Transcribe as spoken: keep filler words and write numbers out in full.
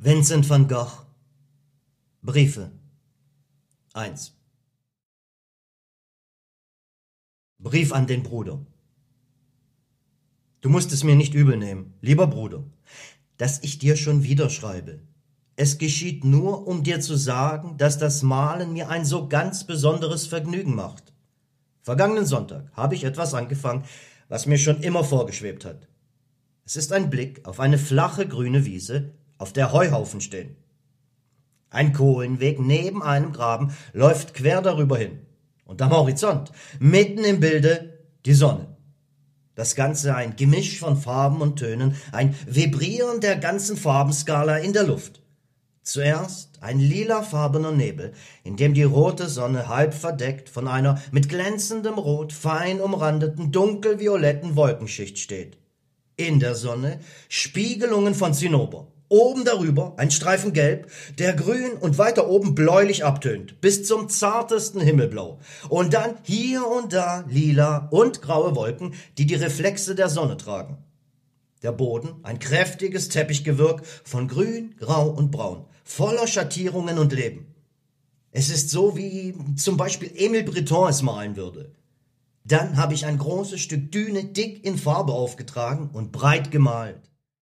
Vincent van Gogh. Briefe. eins. Brief an den Bruder. Du musst es mir nicht übel nehmen, lieber Bruder, dass ich dir schon wieder schreibe. Es geschieht nur, um dir zu sagen, dass das Malen mir ein so ganz besonderes Vergnügen macht. Vergangenen Sonntag habe ich etwas angefangen, was mir schon immer vorgeschwebt hat. Es ist ein Blick auf eine flache grüne Wiese, auf der Heuhaufen stehen. Ein Kohlenweg neben einem Graben läuft quer darüber hin. Und am Horizont, mitten im Bilde, die Sonne. Das Ganze ein Gemisch von Farben und Tönen, ein Vibrieren der ganzen Farbenskala in der Luft. Zuerst ein lilafarbener Nebel, in dem die rote Sonne halb verdeckt von einer mit glänzendem Rot fein umrandeten dunkelvioletten Wolkenschicht steht. In der Sonne Spiegelungen von Zinnober. Oben darüber ein Streifen Gelb, der grün und weiter oben bläulich abtönt, bis zum zartesten Himmelblau. Und dann hier und da lila und graue Wolken, die die Reflexe der Sonne tragen. Der Boden ein kräftiges Teppichgewirk von Grün, Grau und Braun, voller Schattierungen und Leben. Es ist so, wie zum Beispiel Emil Breton es malen würde. Dann habe ich ein großes Stück Düne dick in Farbe aufgetragen und breit gemalt.